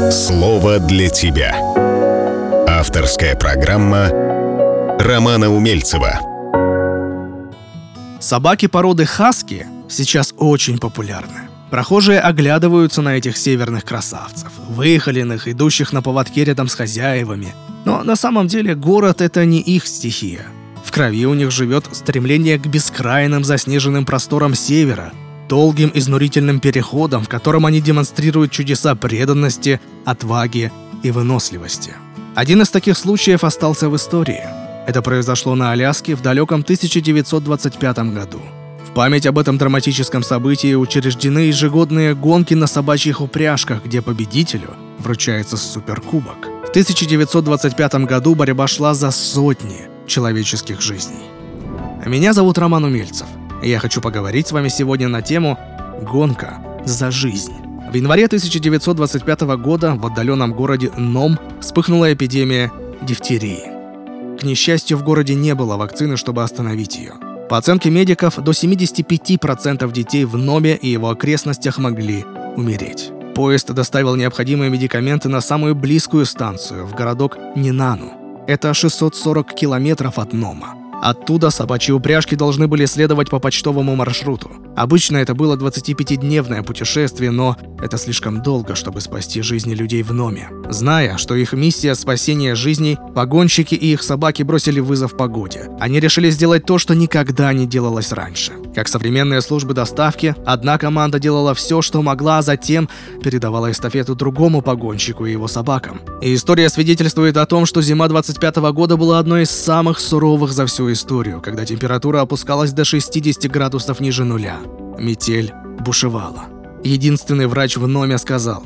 Слово для тебя. Авторская программа Романа Умельцева. Собаки породы хаски сейчас очень популярны. Прохожие оглядываются на этих северных красавцев, выхоленных, идущих на поводке рядом с хозяевами. Но на самом деле город — это не их стихия. В крови у них живет стремление к бескрайным заснеженным просторам севера, долгим изнурительным переходам, в котором они демонстрируют чудеса преданности, отваги и выносливости. Один из таких случаев остался в истории. Это произошло на Аляске в далеком 1925 году. В память об этом драматическом событии учреждены ежегодные гонки на собачьих упряжках, где победителю вручается суперкубок. В 1925 году борьба шла за сотни человеческих жизней. Меня зовут Роман Умельцев, и я хочу поговорить с вами сегодня на тему «Гонка за жизнь». В январе 1925 года в отдаленном городе Ном вспыхнула эпидемия дифтерии. К несчастью, в городе не было вакцины, чтобы остановить ее. По оценке медиков, до 75% детей в Номе и его окрестностях могли умереть. Поезд доставил необходимые медикаменты на самую близкую станцию, в городок Нинану. Это 640 километров от Нома. Оттуда собачьи упряжки должны были следовать по почтовому маршруту. Обычно это было 25-дневное путешествие, но это слишком долго, чтобы спасти жизни людей в Номе. Зная, что их миссия — спасение жизней, погонщики и их собаки бросили вызов погоде. Они решили сделать то, что никогда не делалось раньше. Как современные службы доставки, одна команда делала все, что могла, а затем передавала эстафету другому погонщику и его собакам. И история свидетельствует о том, что зима 25-го года была одной из самых суровых за всю историю, когда температура опускалась до 60 градусов ниже нуля. Метель бушевала. Единственный врач в Номе сказал: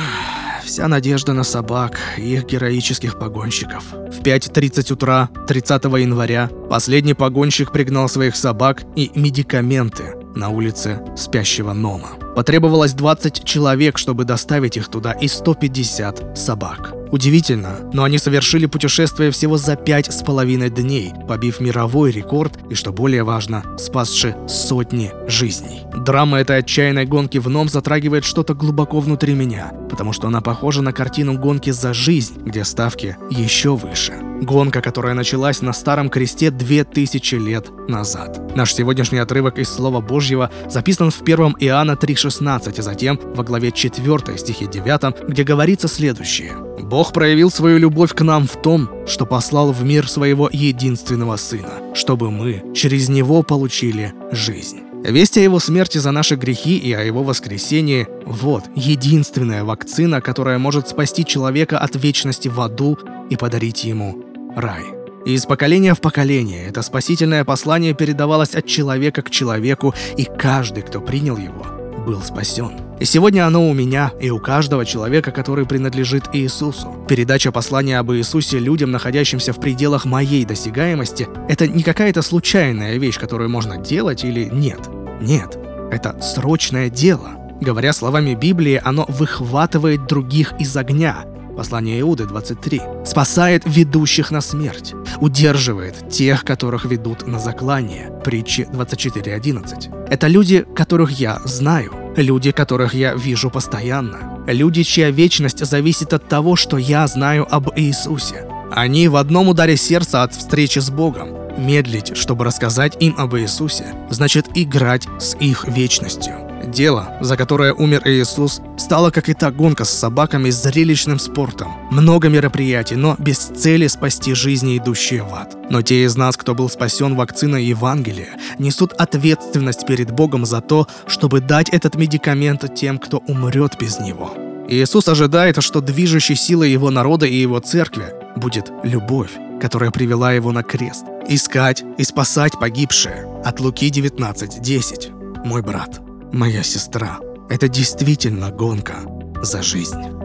«Вся надежда на собак и их героических погонщиков». В 5:30 утра 30 января последний погонщик пригнал своих собак и медикаменты на улице спящего Нома. Потребовалось 20 человек, чтобы доставить их туда, и 150 собак. Удивительно, но они совершили путешествие всего за 5,5 дней, побив мировой рекорд и, что более важно, спасши сотни жизней. Драма этой отчаянной гонки в Ном затрагивает что-то глубоко внутри меня, потому что она похожа на картину гонки за жизнь, где ставки еще выше. Гонка, которая началась на Старом Кресте 2000 лет назад. Наш сегодняшний отрывок из Слова Божьего записан в 1 Иоанна 3,16, а затем во главе 4 стихе 9, где говорится следующее: «Бог проявил свою любовь к нам в том, что послал в мир своего единственного Сына, чтобы мы через Него получили жизнь». Весть о Его смерти за наши грехи и о Его воскресении – вот единственная вакцина, которая может спасти человека от вечности в аду и подарить ему рай. И из поколения в поколение это спасительное послание передавалось от человека к человеку, и каждый, кто принял его, был спасен. И сегодня оно у меня и у каждого человека, который принадлежит Иисусу. Передача послания об Иисусе людям, находящимся в пределах моей досягаемости, это не какая-то случайная вещь, которую можно делать или нет. Нет, это срочное дело. Говоря словами Библии, оно выхватывает других из огня. Послание Иуды 23. Спасает ведущих на смерть. Удерживает тех, которых ведут на заклание. Притчи 24:11. Это люди, которых я знаю. Люди, которых я вижу постоянно. Люди, чья вечность зависит от того, что я знаю об Иисусе. Они в одном ударе сердца от встречи с Богом. Медлить, чтобы рассказать им об Иисусе, значит играть с их вечностью. Дело, за которое умер Иисус, стало, как и та гонка с собаками, зрелищным спортом. Много мероприятий, но без цели спасти жизни, идущие в ад. Но те из нас, кто был спасен вакциной Евангелия, несут ответственность перед Богом за то, чтобы дать этот медикамент тем, кто умрет без него. Иисус ожидает, что движущей силой Его народа и Его церкви будет любовь, которая привела Его на крест. Искать и спасать погибшие. От Луки 19:10. Мой брат, моя сестра, это действительно гонка за жизнь.